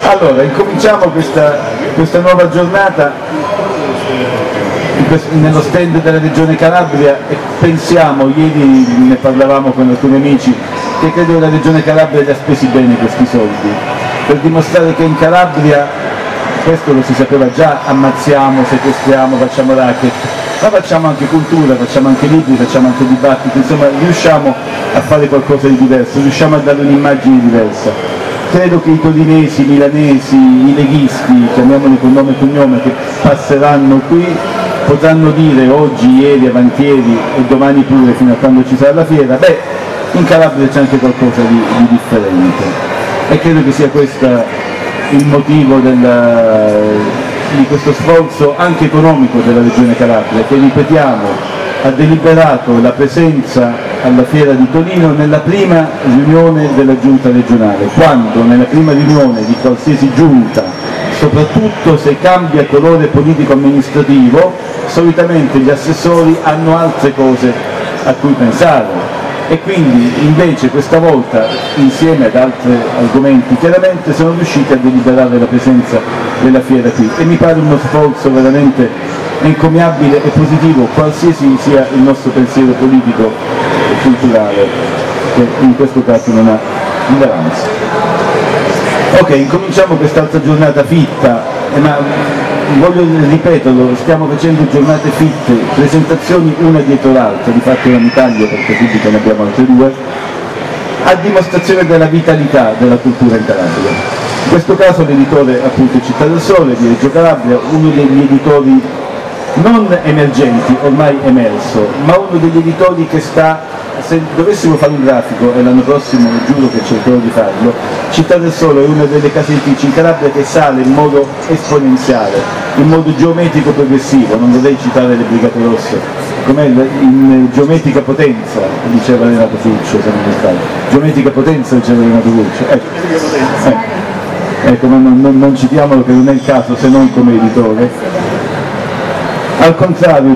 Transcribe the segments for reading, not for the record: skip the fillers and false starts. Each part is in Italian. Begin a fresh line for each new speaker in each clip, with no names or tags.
Allora, incominciamo questa nuova giornata nello stand della Regione Calabria e pensiamo, ieri ne parlavamo con alcuni amici, che credo che la Regione Calabria li ha spesi bene questi soldi, per dimostrare che in Calabria, questo lo si sapeva già, ammazziamo, sequestriamo, facciamo racket, ma facciamo anche cultura, facciamo anche libri, facciamo anche dibattiti, insomma riusciamo a fare qualcosa di diverso, riusciamo a dare un'immagine diversa. Credo che i torinesi, i milanesi, i leghisti, chiamiamoli con nome e cognome, che passeranno qui, potranno dire oggi, ieri, avantieri e domani pure fino a quando ci sarà la fiera, beh, in Calabria c'è anche qualcosa di differente. E credo che sia questo il motivo di questo sforzo anche economico della Regione Calabria, che ripetiamo ha deliberato la presenza alla Fiera di Torino nella prima riunione della Giunta regionale, quando nella prima riunione di qualsiasi giunta, soprattutto se cambia colore politico-amministrativo, solitamente gli assessori hanno altre cose a cui pensare. E quindi invece questa volta, insieme ad altri argomenti, chiaramente sono riusciti a deliberare la presenza della fiera qui e mi pare uno sforzo veramente encomiabile e positivo, qualsiasi sia il nostro pensiero politico e culturale, che in questo caso non ha rilevanza. Ok, incominciamo quest'altra giornata fitta, ma voglio ripeterlo, stiamo facendo giornate fitte, presentazioni una dietro l'altra, di fatto non mi taglio perché subito ne abbiamo altre due, a dimostrazione della vitalità della cultura in Calabria. In questo caso l'editore appunto Città del Sole di Reggio Calabria, uno degli editori non emergenti, ormai emerso, ma uno degli editori che sta, se dovessimo fare un grafico, e l'anno prossimo giuro che cercherò di farlo, Città del Sole è una delle case editrici in Calabria che sale in modo esponenziale, in modo geometrico progressivo, non dovrei citare le Brigate Rosse, com'è in geometrica potenza, diceva Renato Fulcio, se non mi sbaglio, geometrica potenza diceva Renato Fulcio, ecco, ma non citiamolo che non è il caso se non come editore. Al contrario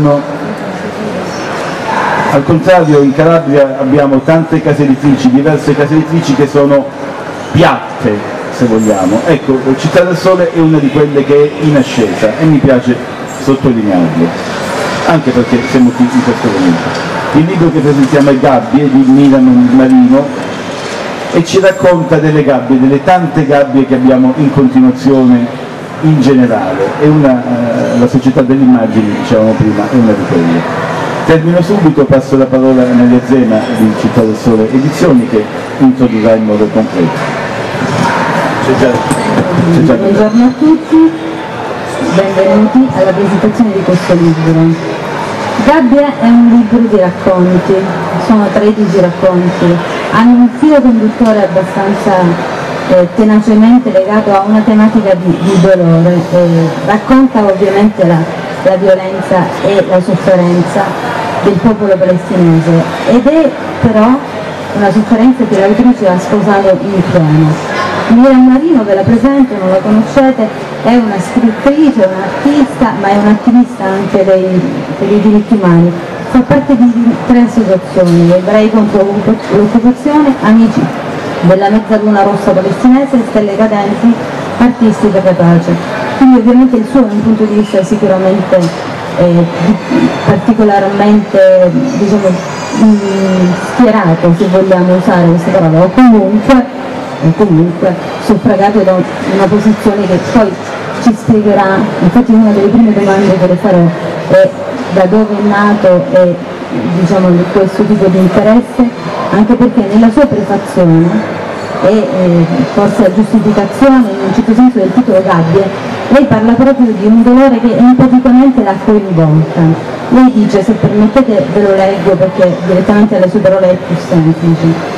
in Calabria abbiamo tante case editrici, diverse case editrici che sono piatte, se vogliamo. Ecco, Città del Sole è una di quelle che è in ascesa e mi piace sottolinearlo, anche perché siamo qui in questo momento. Il libro che presentiamo è Gabbie di Milano Marino e ci racconta delle gabbie, delle tante gabbie che abbiamo in continuazione in generale, la società delle immagini, dicevamo prima, è una di quelle. Termino subito, passo la parola a Maria Zena di Città del Sole Edizioni che introdurrà in modo completo.
Buongiorno a tutti, benvenuti alla presentazione di questo libro. Gabbia è un libro di racconti, sono 13 racconti, hanno un filo conduttore abbastanza tenacemente legato a una tematica di dolore, racconta ovviamente la violenza e la sofferenza del popolo palestinese ed è però una sofferenza che l'autrice ha sposato in pieno. Miriam Marino, ve la presento, non la conoscete, è una scrittrice, un'artista, ma è un'attivista anche per i diritti umani. Fa parte di 3 associazioni, Ebrei contro l'occupazione, Amici della Mezzaluna Rossa Palestinese e Stelle Cadenti, Artisti per la Pace. Quindi ovviamente il suo è un punto di vista sicuramente particolarmente schierato, se vogliamo usare questa parola, o comunque suffragato da una posizione che poi ci spiegherà. Infatti una delle prime domande che le farò è da dove è nato questo tipo di interesse, anche perché nella sua prefazione e forse a giustificazione in un certo senso del titolo Gabbie, lei parla proprio di un dolore che empaticamente l'ha coinvolta. Lei dice, se permettete ve lo leggo perché direttamente alle sue parole è più semplice.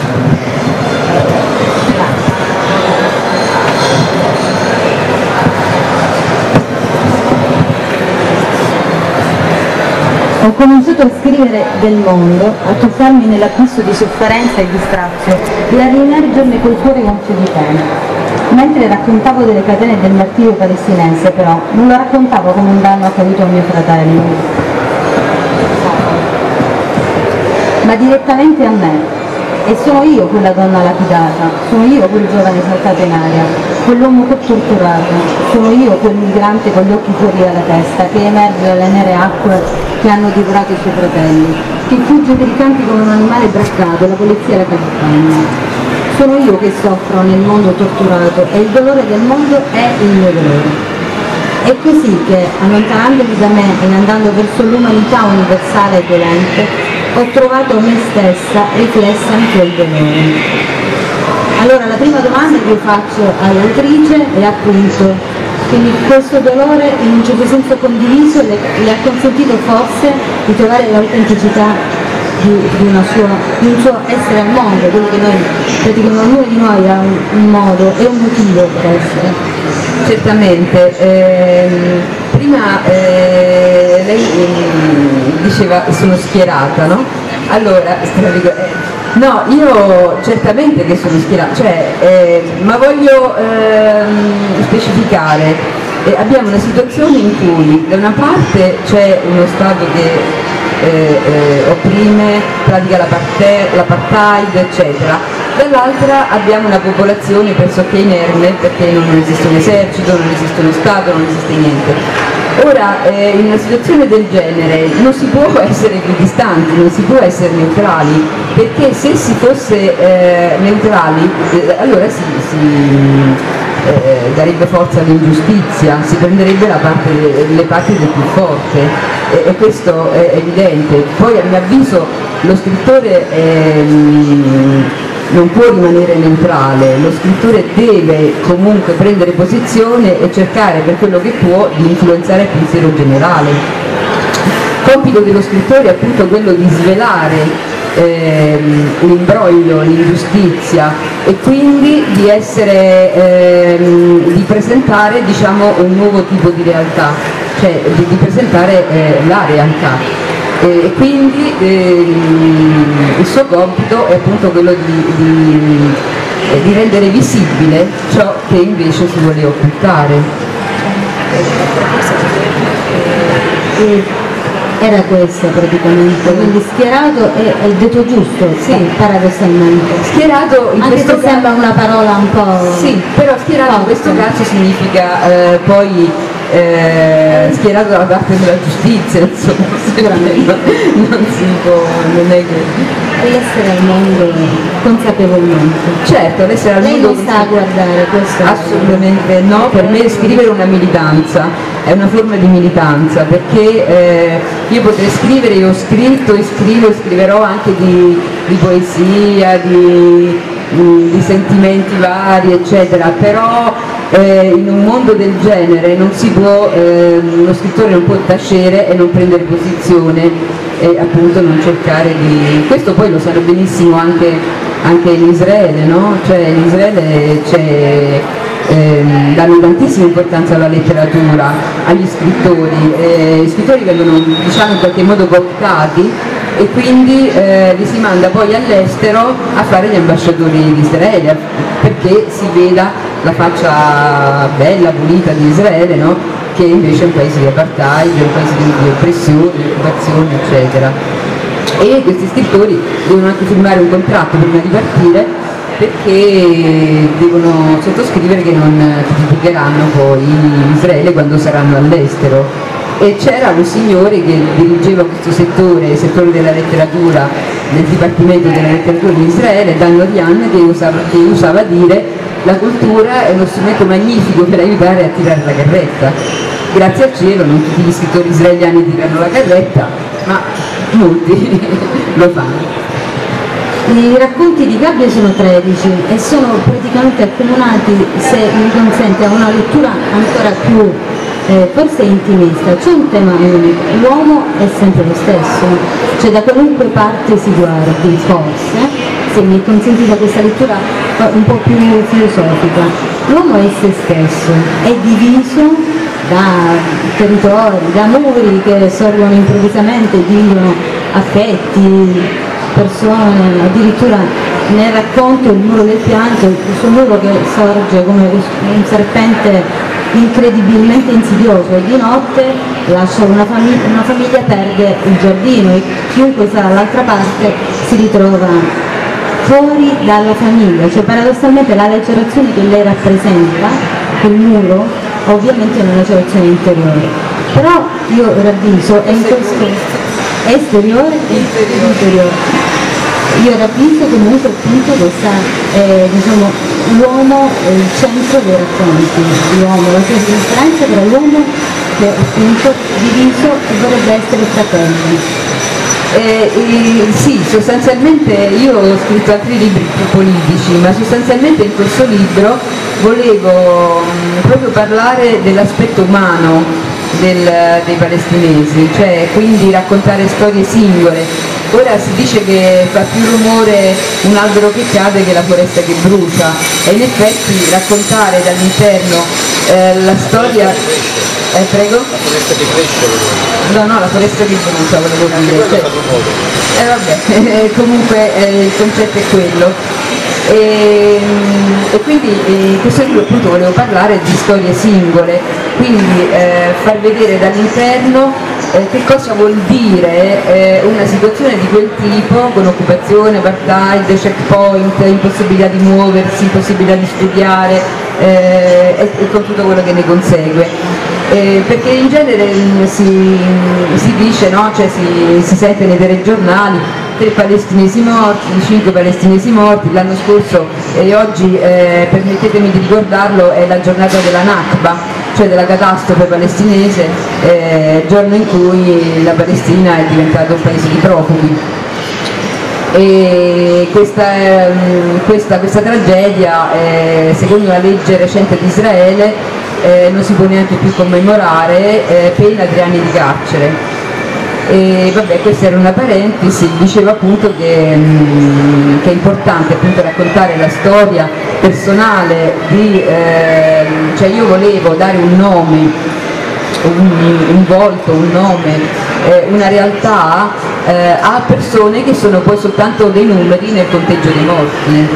Ho cominciato a scrivere del mondo, a tuffarmi nell'abisso di sofferenza e di strazio e a riemergerne col cuore gonfio di pena. Mentre raccontavo delle catene del martirio palestinese, però, non lo raccontavo come un danno accaduto a mio fratello, ma direttamente a me. E sono io quella donna lapidata, sono io quel giovane saltato in aria, quell'uomo torturato, sono io quel migrante con gli occhi fuori dalla testa che emerge dalle nere acque che hanno divorato i suoi fratelli, che fugge per i campi come un animale braccato, la polizia la accompagna. Sono io che soffro nel mondo torturato e il dolore del mondo è il mio dolore. È così che, allontanandomi da me e andando verso l'umanità universale e dolente, ho trovato me stessa riflessa in quel dolore. Allora la prima domanda che io faccio all'autrice è appunto, quindi questo dolore in un certo senso condiviso le ha consentito forse di trovare l'autenticità di un suo essere al mondo, quello che noi, praticamente ognuno di noi ha un modo e un motivo per essere.
Certamente, prima lei diceva sono schierata, no? Allora, no, io certamente che sono schierata, ma voglio specificare, abbiamo una situazione in cui da una parte c'è uno Stato che opprime, pratica l'apartheid, eccetera. Dall'altra abbiamo una popolazione pressoché inerme perché non esiste un esercito, non esiste uno Stato, non esiste niente. Ora, in una situazione del genere non si può essere equidistanti, non si può essere neutrali, perché se si fosse neutrali allora darebbe forza all'ingiustizia, si prenderebbe le parti del più forte e questo è evidente. Poi a mio avviso lo scrittore non può rimanere neutrale, lo scrittore deve comunque prendere posizione e cercare per quello che può di influenzare il pensiero generale. Il compito dello scrittore è appunto quello di svelare l'imbroglio, l'ingiustizia e quindi di presentare, diciamo, un nuovo tipo di realtà, cioè di presentare la realtà. E quindi il suo compito è appunto quello di rendere visibile ciò che invece si vuole occultare.
Era questa praticamente, quindi schierato è il detto giusto, sì, paradossalmente.
Schierato in
anche
questo
se sembra una parola un po'.
Sì, però schierato in questo caso significa poi schierato dalla parte della giustizia, insomma, sicuramente non si può, non è che.
L'essere al mondo consapevolmente.
Certo, l'essere al mondo.
Lei non sta a guardare questo?
Assolutamente no, per me scrivere è una militanza, è una forma di militanza, perché io potrei scrivere, io ho scritto e scrivo e scriverò anche di poesia, di sentimenti vari, eccetera, però in un mondo del genere non si può, lo scrittore non può tacere e non prendere posizione e appunto non cercare di. Questo poi lo sanno benissimo anche in Israele, no? Cioè in Israele danno tantissima importanza alla letteratura, agli scrittori, gli scrittori vengono, diciamo, in qualche modo cooptati e quindi li si manda poi all'estero a fare gli ambasciatori di Israele perché si veda la faccia bella, pulita di Israele, no? Che invece è un paese di apartheid, è un paese di oppressione, di occupazione, eccetera. E questi scrittori devono anche firmare un contratto prima di partire perché devono sottoscrivere che non criticheranno poi Israele quando saranno all'estero. E c'era un signore che dirigeva questo settore, il settore della letteratura, del Dipartimento della Letteratura di Israele, Dan Lorian, che usava dire: la cultura è uno strumento magnifico per aiutare a tirare la carretta. Grazie al cielo non tutti gli scrittori israeliani tirano la carretta, ma molti lo fanno.
I racconti di Gabbia sono 13 e sono praticamente accomunati, se mi consente, a una lettura ancora più forse intimista. C'è un tema unico: l'uomo è sempre lo stesso, cioè da qualunque parte si guardi, forse, se mi è consentita questa lettura un po' più filosofica, l'uomo è se stesso, è diviso da territori, da muri che sorgono improvvisamente, dividono affetti, persone, addirittura nel racconto Il muro del pianto, il suo muro che sorge come un serpente incredibilmente insidioso e di notte lascia una famiglia perde il giardino e chiunque sta dall'altra parte si ritrova fuori dalla famiglia, cioè paradossalmente la lacerazione che lei rappresenta, quel muro, ovviamente è una lacerazione interiore, però io ravviso è in questo esteriore e interiore. Io ravviso comunque appunto questa, diciamo, l'uomo è il centro dei racconti, l'uomo, la sua differenza tra l'uomo che è appunto diviso e vorrebbe essere fratello.
Sì, sostanzialmente io ho scritto altri libri più politici, ma sostanzialmente in questo libro volevo proprio parlare dell'aspetto umano dei palestinesi, cioè quindi raccontare storie singole. Ora si dice che fa più rumore un albero che cade che la foresta che brucia, e in effetti raccontare dall'interno la storia... prego? La foresta che cresce? No, la foresta che brucia volevo dire. Vabbè, comunque il concetto è quello. E quindi in questo libro appunto volevo parlare di storie singole, quindi far vedere dall'interno che cosa vuol dire una situazione di quel tipo, con occupazione, apartheid, checkpoint, impossibilità di muoversi, impossibilità di studiare e con tutto quello che ne consegue. Perché in genere si dice, no? Cioè si sente nei telegiornali 3 palestinesi morti, 5 palestinesi morti, l'anno scorso e oggi, permettetemi di ricordarlo, è la giornata della Nakba, cioè della catastrofe palestinese, giorno in cui la Palestina è diventata un paese di profughi. E questa tragedia, secondo una legge recente di Israele, non si può neanche più commemorare, pena 3 anni di carcere. E vabbè, questa era una parentesi. Dicevo appunto che è importante appunto raccontare la storia personale cioè io volevo dare un nome, un volto, un nome, una realtà a persone che sono poi soltanto dei numeri nel conteggio dei morti.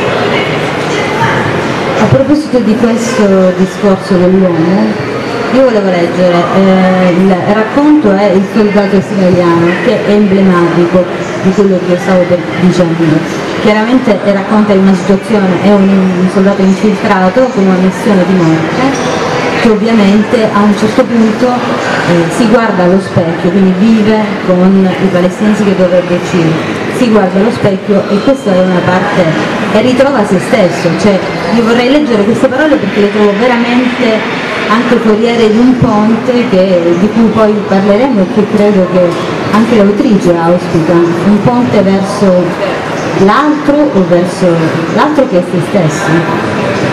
A proposito di questo discorso dell'uomo, io volevo leggere, il racconto è Il soldato israeliano, che è emblematico di quello che io stavo dicendo. Chiaramente racconta una situazione, è un soldato infiltrato con una missione di morte, che ovviamente a un certo punto si guarda allo specchio, quindi vive con i palestinesi che dovrebbe uccidere, si guarda allo specchio e questa è una parte, e ritrova se stesso, cioè io vorrei leggere queste parole perché le trovo veramente anche foriere di un ponte di cui poi parleremo e che credo che anche l'autrice auspica, un ponte verso l'altro o verso l'altro che è se stesso.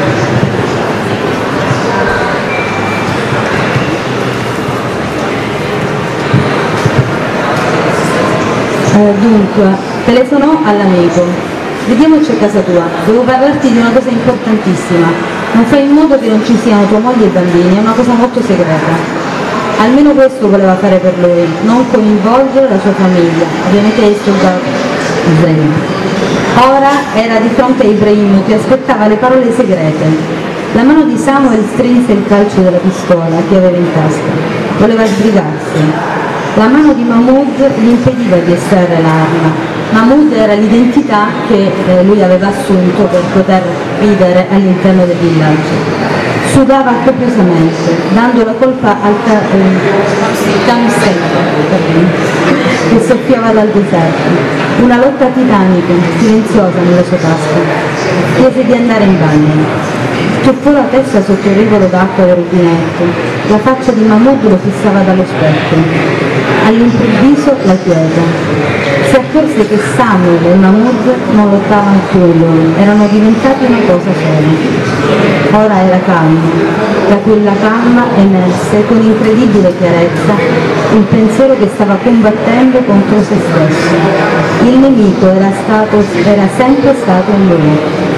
Dunque, telefonò all'amico. Vediamoci a casa tua, devo parlarti di una cosa importantissima. Non fai in modo che non ci siano tua moglie e i bambini, è una cosa molto segreta. Almeno questo voleva fare per lui, non coinvolgere la sua famiglia, ovviamente il soldato israeliano. Ora era di fronte a Ibrahim che aspettava le parole segrete. La mano di Samuel strinse il calcio della pistola che aveva in tasca. Voleva sbrigarsi. La mano di Mahmoud gli impediva di estrarre l'arma. Mahmoud era l'identità che lui aveva assunto per poter vivere all'interno del villaggio. Sudava copiosamente, dando la colpa al Tamsek che soffiava dal deserto. Una lotta titanica, silenziosa nella sua tasca. Chiese di andare in bagno. Tuffò la testa sotto il rivolo d'acqua del rubinetto. La faccia di Mahmoud lo fissava dallo specchio. All'improvviso la quiete. Si accorse che Samuel e Mahmoud non lottavano più in erano diventati una cosa sola. Ora era calmo. Da quella calma emerse con incredibile chiarezza il pensiero che stava combattendo contro se stesso. Il nemico era sempre stato in lui.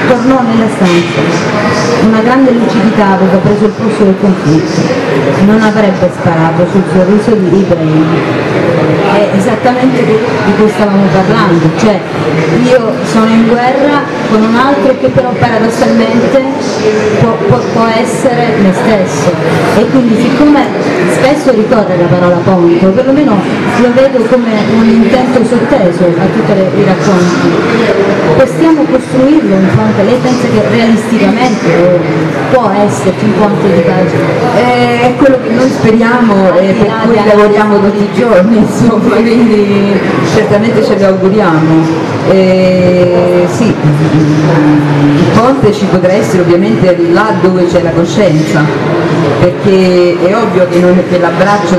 tornò nella stanza. Una grande lucidità aveva preso il posto del conflitto. Non avrebbe sparato sul sorriso di Ibrahim. È esattamente di cui stavamo parlando, cioè io sono in guerra con un altro che però paradossalmente può essere me stesso, e quindi siccome spesso ricorre la parola ponte, o perlomeno lo vedo come un intento sotteso a tutti i racconti, possiamo costruirlo un ponte? Lei pensa che realisticamente può esserci un ponte di pace?
È quello che noi speriamo e per cui lavoriamo tutti i giorni, insomma, quindi certamente ce lo auguriamo. Sì, il ponte ci potrà essere ovviamente là dove c'è la coscienza, perché è ovvio che l'abbraccio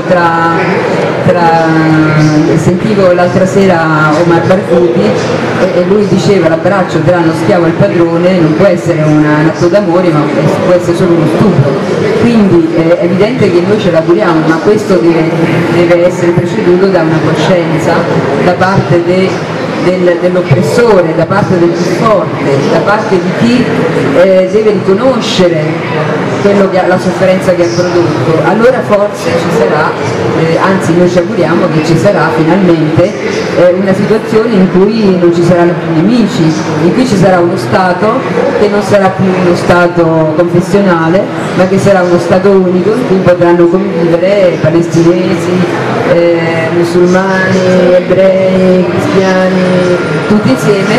sentivo l'altra sera Omar Barghouti e lui diceva l'abbraccio tra lo schiavo e il padrone non può essere un atto d'amore, ma può essere solo uno stupro, quindi è evidente che noi ce l'auguriamo, ma questo deve essere preceduto da una coscienza da parte dell'oppressore, da parte del più forte, da parte di chi deve riconoscere la sofferenza che ha prodotto. Allora forse ci sarà, anzi noi ci auguriamo che ci sarà finalmente una situazione in cui non ci saranno più nemici, in cui ci sarà uno Stato che non sarà più uno Stato confessionale, ma che sarà uno Stato unico in cui potranno convivere palestinesi, musulmani, ebrei, cristiani, tutti insieme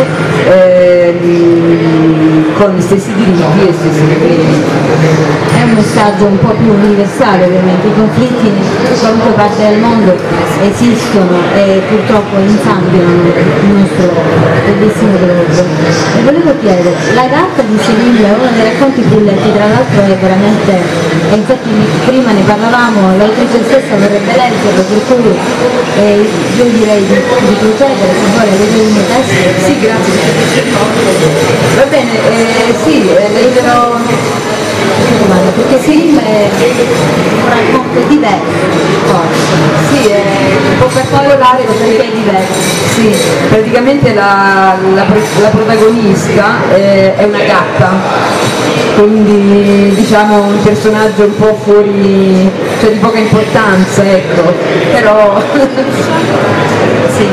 con gli stessi diritti e gli stessi doveri.
È un messaggio un po' più universale, ovviamente. I conflitti in qualunque parte del mondo esistono e purtroppo insabbiano il nostro bellissimo globo. E volevo chiedere, la gatta di Selim è uno dei racconti più letti, tra l'altro è veramente, e infatti prima ne parlavamo, l'autrice stessa vorrebbe leggerlo, per cui io direi di procedere, se vuole leggere il mio testo.
Sì, grazie. Va bene, sì, leggerò.
Perché Selim è un racconto diverso,
sì, è un po' particolare perché è diverso. Sì, praticamente la protagonista è una gatta, quindi diciamo un personaggio un po' fuori, cioè di poca importanza, ecco, però sì.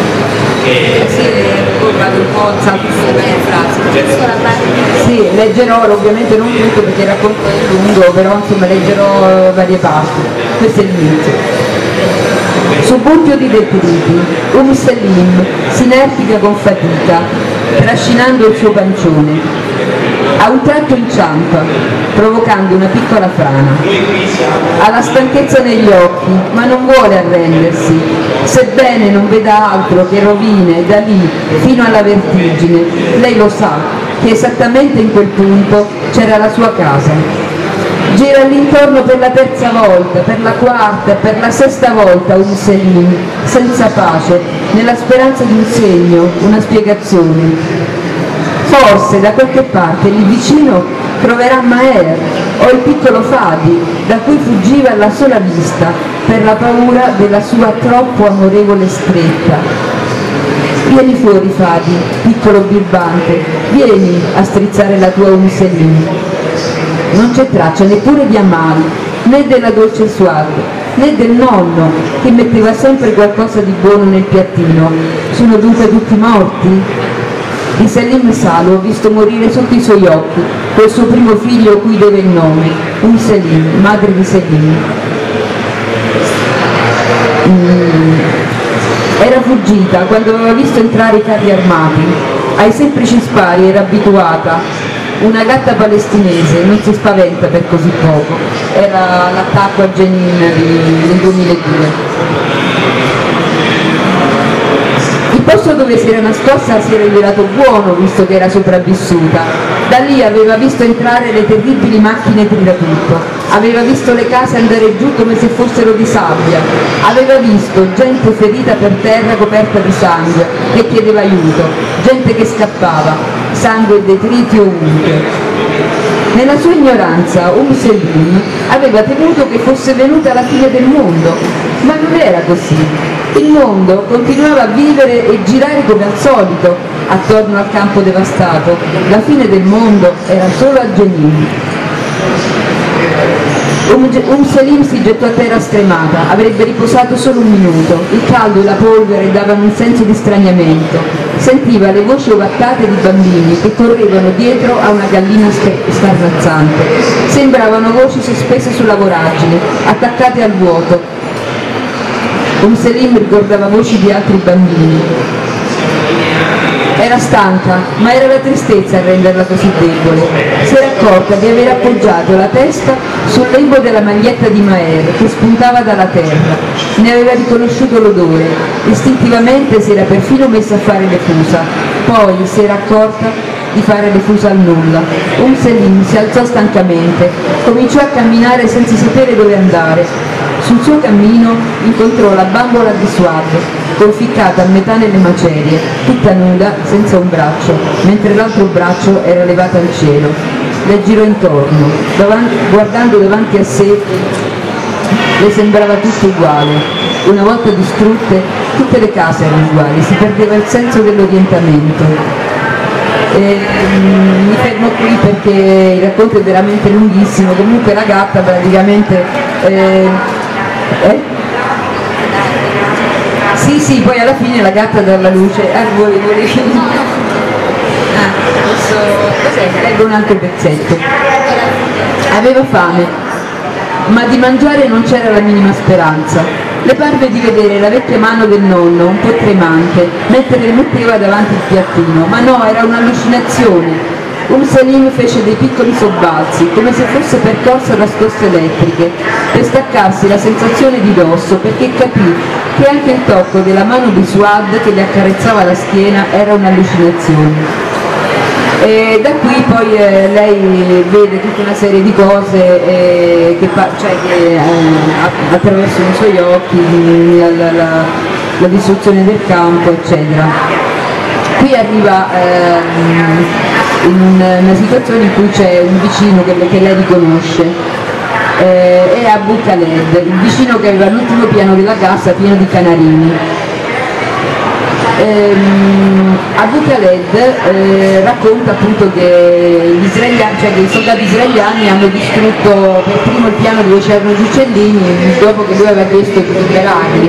Vado un po' salto sulle frasi. Sì, leggerò ovviamente non tutto perché il racconto è lungo, però insomma leggerò varie parti. Questo è l'inizio. Suburbio di detriti, Selim si inerpica con fatica, trascinando il suo pancione. A un tratto inciampa, provocando una piccola frana. Ha la stanchezza negli occhi, ma non vuole arrendersi, sebbene non veda altro che rovine da lì fino alla vertigine. Lei lo sa, che esattamente in quel punto c'era la sua casa. Gira all'intorno per la terza volta, per la quarta, per la sesta volta Selim, senza pace, nella speranza di un segno, una spiegazione. Forse da qualche parte lì vicino troverà Maher o il piccolo Fadi, da cui fuggiva alla sola vista per la paura della sua troppo amorevole stretta. Vieni fuori Fadi, piccolo birbante, vieni a strizzare la tua Selim. Non c'è traccia neppure di Amal, né della dolce Suad, né del nonno che metteva sempre qualcosa di buono nel piattino. Sono dunque tutti morti? Di Selim sa, l'ho visto morire sotto i suoi occhi, quel suo primo figlio cui deve il nome, Selim, madre di Selim. Era fuggita quando aveva visto entrare i carri armati. Ai semplici spari era abituata. Una gatta palestinese non si spaventa per così poco. Era l'attacco a Jenin del 2002. Il posto dove si era nascosta si era rivelato buono, visto che era sopravvissuta. Da lì aveva visto entrare le terribili macchine tiratutto, aveva visto le case andare giù come se fossero di sabbia, aveva visto gente ferita per terra coperta di sangue che chiedeva aiuto, gente che scappava, sangue e detriti ovunque. Nella sua ignoranza Selim aveva temuto che fosse venuta la fine del mondo, ma non era così. Il mondo continuava a vivere e girare come al solito attorno al campo devastato. La fine del mondo era solo a Jenin. Selim si gettò a terra stremata, avrebbe riposato solo un minuto. Il caldo e la polvere davano un senso di straniamento. Sentiva le voci ovattate di bambini che correvano dietro a una gallina scarnazzante. Sembravano voci sospese sulla voragine, attaccate al vuoto. Selim ricordava voci di altri bambini. Era stanca, ma era la tristezza a renderla così debole. Si era accorta di aver appoggiato la testa sul lembo della maglietta di Maher che spuntava dalla terra. Ne aveva riconosciuto l'odore. Istintivamente si era perfino messa a fare le fusa. Poi si era accorta di fare le fusa al nulla. Selim si alzò stancamente, cominciò a camminare senza sapere dove andare. Sul suo cammino incontrò la bambola di Suad, conficcata a metà nelle macerie, tutta nuda, senza un braccio, mentre l'altro braccio era levato al cielo. Le girò intorno, guardando davanti a sé, le sembrava tutto uguale. Una volta distrutte, tutte le case erano uguali, si perdeva il senso dell'orientamento. Mi fermo qui perché il racconto è veramente lunghissimo. Comunque la gatta praticamente sì, poi alla fine la gatta dà alla luce. Leggo un altro pezzetto. Aveva fame, ma di mangiare non c'era la minima speranza. Le parve di vedere la vecchia mano del nonno, un po' tremante, mentre le metteva davanti il piattino, ma no, era un'allucinazione. Selim fece dei piccoli sobbalzi, come se fosse percorsa da scosse elettriche, per staccarsi la sensazione di dosso, perché capì che anche il tocco della mano di Suad che le accarezzava la schiena era un'allucinazione. E da qui poi lei vede tutta una serie di cose che attraversano i suoi occhi, la distruzione del campo, eccetera. Qui arriva in una situazione in cui c'è un vicino che lei riconosce, è Abu Khaled, il vicino che aveva l'ultimo piano della casa pieno di canarini. Abu Khaled racconta appunto che i soldati israeliani hanno distrutto per primo il piano dove c'erano gli uccellini dopo che lui aveva chiesto di liberarli.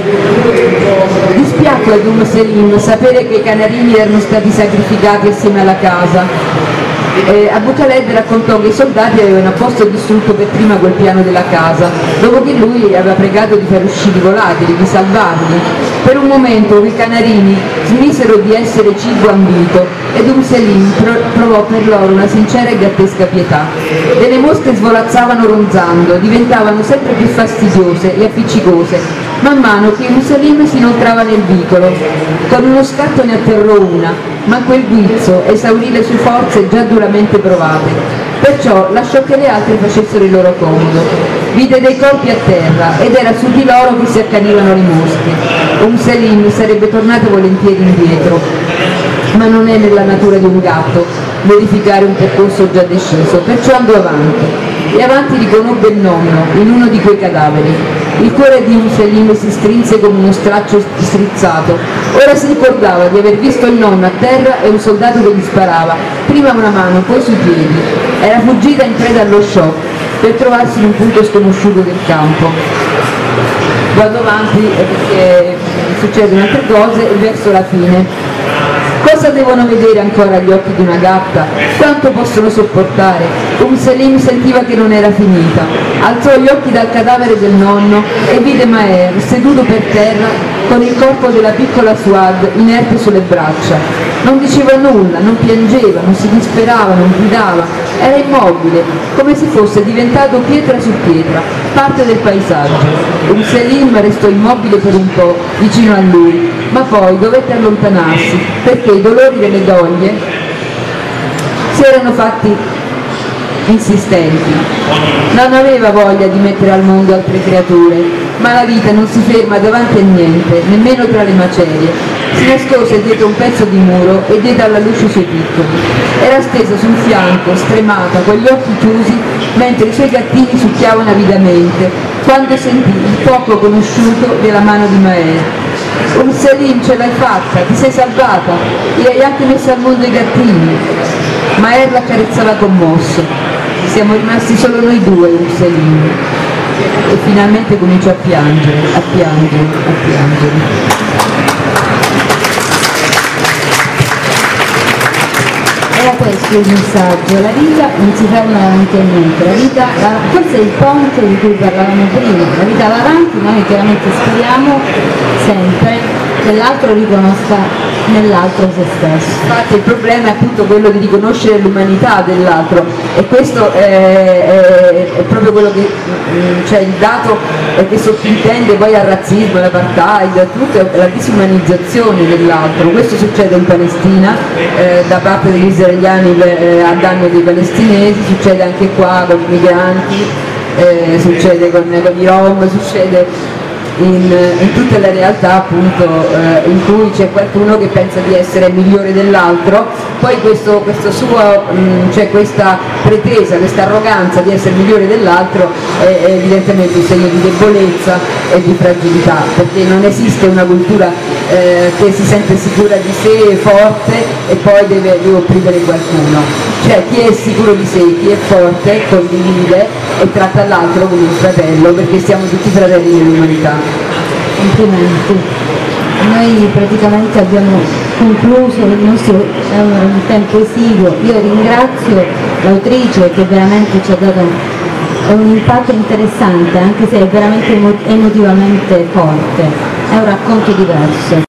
Dispiacque ad Selim sapere che i canarini erano stati sacrificati assieme alla casa. Abu Khaled raccontò che i soldati avevano apposta distrutto per prima quel piano della casa, dopo che lui aveva pregato di far uscire i volatili, di salvarli. Per un momento quei canarini smisero di essere cibo ambito ed Selim provò per loro una sincera e gattesca pietà. Delle mosche svolazzavano ronzando, diventavano sempre più fastidiose e appiccicose, man mano che Selim si inoltrava nel vicolo. Con uno scatto ne atterrò una, ma quel guizzo esaurì le sue forze già duramente provate, perciò lasciò che le altre facessero il loro comodo. Vide dei corpi a terra ed era su di loro che si accanivano le mosche. Selim sarebbe tornato volentieri indietro, ma non è nella natura di un gatto modificare un percorso già deciso, perciò andò avanti, e avanti riconobbe il nonno in uno di quei cadaveri. Il cuore di Selim si strinse come uno straccio strizzato. Ora si ricordava di aver visto il nonno a terra e un soldato che gli sparava, prima una mano, poi sui piedi. Era fuggita in preda allo shock per trovarsi in un punto sconosciuto del campo. Vado avanti perché succedono altre cose e verso la fine. Cosa devono vedere ancora gli occhi di una gatta? Quanto possono sopportare? Selim sentiva che non era finita. Alzò gli occhi dal cadavere del nonno e vide Maher seduto per terra con il corpo della piccola Suad inerte sulle braccia. Non diceva nulla, non piangeva, non si disperava, non gridava, era immobile, come se fosse diventato pietra su pietra, parte del paesaggio. Selim restò immobile per un po', vicino a lui, ma poi dovette allontanarsi, perché i dolori delle doglie si erano fatti insistenti. Non aveva voglia di mettere al mondo altre creature, ma la vita non si ferma davanti a niente, nemmeno tra le macerie. Si nascose dietro un pezzo di muro e diede alla luce i suoi piccoli. Era stesa su un fianco, stremata, con gli occhi chiusi, mentre i suoi gattini succhiavano avidamente. quando sentì il poco conosciuto della mano di Maher. Urselin, ce l'hai fatta, ti sei salvata, li hai anche messo al mondo i gattini. Maher l'accarezzava commosso. Siamo rimasti solo noi due, Urselin. E finalmente cominciò a piangere, a piangere, a piangere.
Era questo il messaggio: la vita non si ferma davanti a niente, la vita, forse è il ponte di cui parlavamo prima, la vita va avanti, noi chiaramente speriamo sempre che l'altro riconosca nell'altro se stesso.
Infatti il problema è appunto quello di riconoscere l'umanità dell'altro, e questo è proprio quello che, cioè il dato che sottintende poi al razzismo, all'apartheid, a tutto, è la disumanizzazione dell'altro. Questo succede in Palestina da parte degli israeliani a danno dei palestinesi, succede anche qua con i migranti, succede con i rom, succede in tutte le realtà appunto in cui c'è qualcuno che pensa di essere migliore dell'altro. Poi questo suo, cioè questa pretesa, questa arroganza di essere migliore dell'altro è evidentemente un segno di debolezza e di fragilità, perché non esiste una cultura che si sente sicura di sé, forte, e poi deve opprimere qualcuno. Cioè chi è sicuro di sé, chi è forte, condivide e tratta l'altro come un fratello, perché siamo tutti fratelli nell'umanità.
Complimenti. Noi praticamente abbiamo concluso il nostro tempo esiguo. Io ringrazio l'autrice che veramente ci ha dato un impatto interessante, anche se è veramente emotivamente forte. È un racconto diverso.